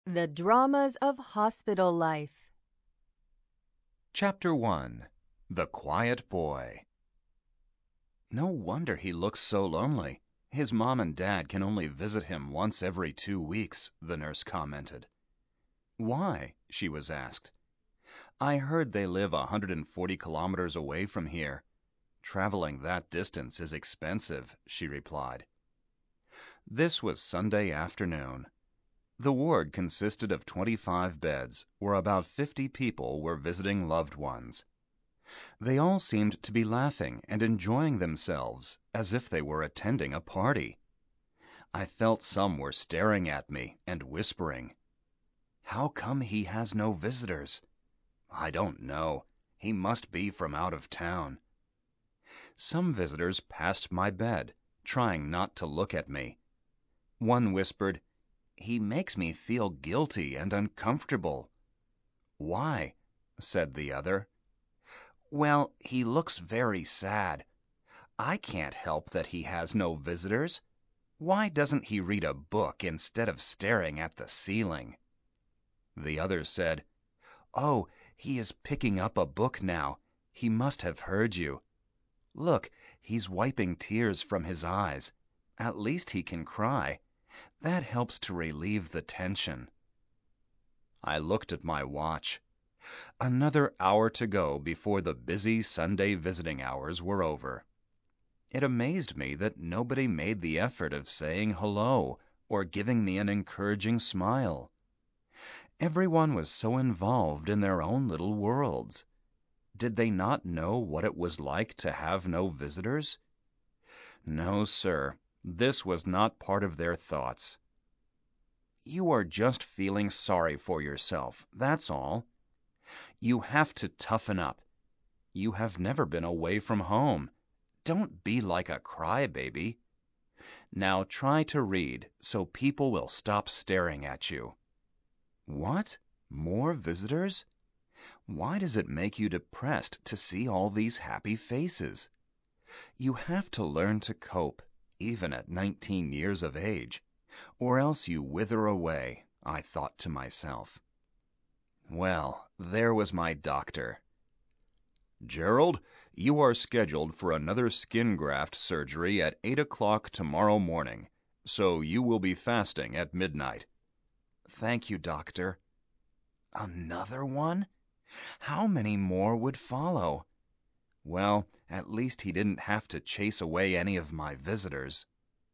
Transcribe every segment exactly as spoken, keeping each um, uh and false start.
The Dramas of Hospital Life. Chapter one. The Quiet Boy. No wonder he looks so lonely. His mom and dad can only visit him once every two weeks, the nurse commented. Why? She was asked. I heard they live a hundred and forty kilometers away from here. Traveling that distance is expensive, she replied. This was Sunday afternoon. The ward consisted of twenty-five beds, where about fifty people were visiting loved ones. They all seemed to be laughing and enjoying themselves as if they were attending a party. I felt some were staring at me and whispering, "How come he has no visitors?" "I don't know. He must be from out of town." Some visitors passed my bed, trying not to look at me. One whispered, "He makes me feel guilty and uncomfortable." "Why?" said the other. "Well, he looks very sad. I can't help that he has no visitors. Why doesn't he read a book instead of staring at the ceiling?" The other said, "Oh, he is picking up a book now. He must have heard you. Look, he's wiping tears from his eyes. At least he can cry. That helps to relieve the tension." I looked at my watch. Another hour to go before the busy Sunday visiting hours were over. It amazed me that nobody made the effort of saying hello or giving me an encouraging smile. Everyone was so involved in their own little worlds. Did they not know what it was like to have no visitors? No, sir. This was not part of their thoughts. You are just feeling sorry for yourself, that's all. You have to toughen up. You have never been away from home. Don't be like a crybaby. Now try to read so people will stop staring at you. What? More visitors? Why does it make you depressed to see all these happy faces? You have to learn to cope, even at nineteen years of age, or else you wither away, I thought to myself. Well, there was my doctor. "Gerald, you are scheduled for another skin graft surgery at eight o'clock tomorrow morning, so you will be fasting at midnight." "Thank you, doctor." "Another one? How many more would follow?" Well, at least he didn't have to chase away any of my visitors.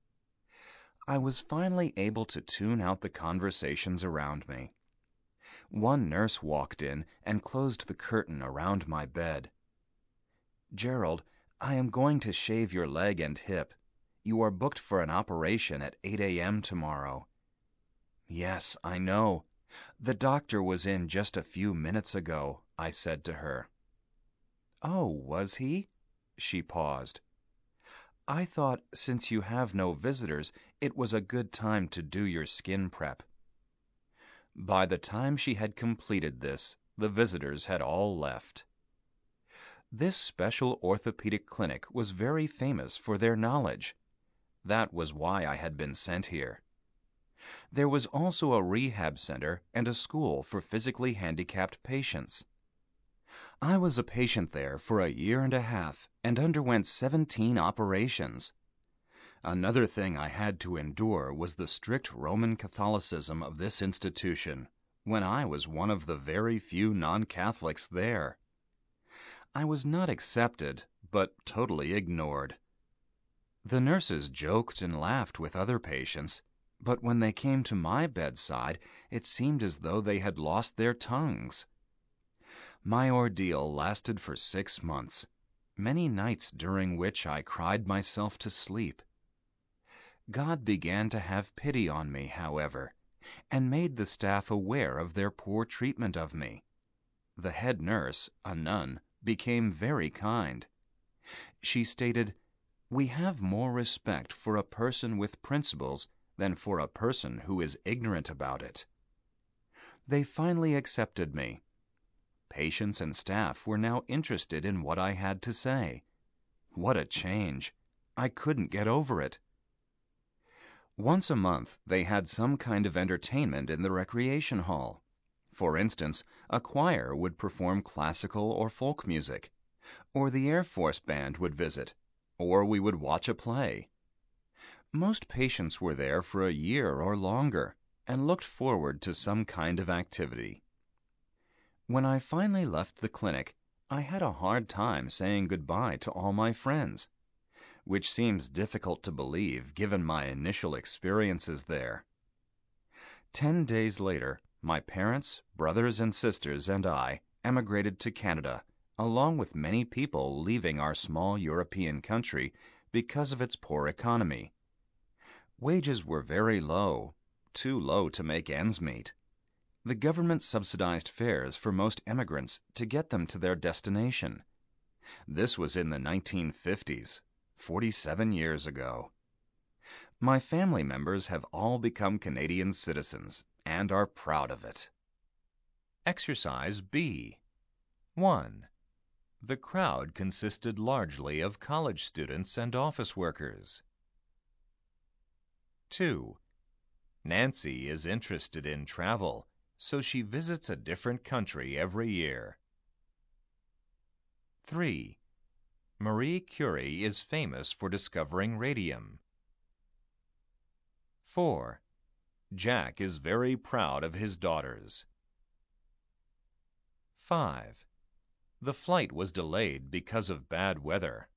I was finally able to tune out the conversations around me. One nurse walked in and closed the curtain around my bed. "Gerald, I am going to shave your leg and hip. You are booked for an operation at eight a.m. tomorrow." "Yes, I know. The doctor was in just a few minutes ago," I said to her. "Oh, was he?" She paused. "I thought since you have no visitors, it was a good time to do your skin prep." By the time she had completed this, the visitors had all left. This special orthopedic clinic was very famous for their knowledge. That was why I had been sent here. There was also a rehab center and a school for physically handicapped patients. I was a patient there for a year and a half and underwent seventeen operations. Another thing I had to endure was the strict Roman Catholicism of this institution, when I was one of the very few non-Catholics there. I was not accepted, but totally ignored. The nurses joked and laughed with other patients, but when they came to my bedside, it seemed as though they had lost their tongues. My ordeal lasted for six months, many nights during which I cried myself to sleep. God began to have pity on me, however, and made the staff aware of their poor treatment of me. The head nurse, a nun, became very kind. She stated, "We have more respect for a person with principles than for a person who is ignorant about it." They finally accepted me. Patients and staff were now interested in what I had to say. What a change! I couldn't get over it. Once a month, they had some kind of entertainment in the recreation hall. For instance, a choir would perform classical or folk music, or the Air Force band would visit, or we would watch a play. Most patients were there for a year or longer and looked forward to some kind of activity. When I finally left the clinic, I had a hard time saying goodbye to all my friends, which seems difficult to believe given my initial experiences there. Ten days later, my parents, brothers and sisters, and I emigrated to Canada, along with many people leaving our small European country because of its poor economy. Wages were very low, too low to make ends meet. The government subsidized fares for most emigrants to get them to their destination. This was in the nineteen fifties, forty-seven years ago. My family members have all become Canadian citizens and are proud of it. Exercise B. one. The crowd consisted largely of college students and office workers. two. Nancy is interested in travel, so she visits a different country every year. three. Marie Curie is famous for discovering radium. four. Jack is very proud of his daughters. five. The flight was delayed because of bad weather.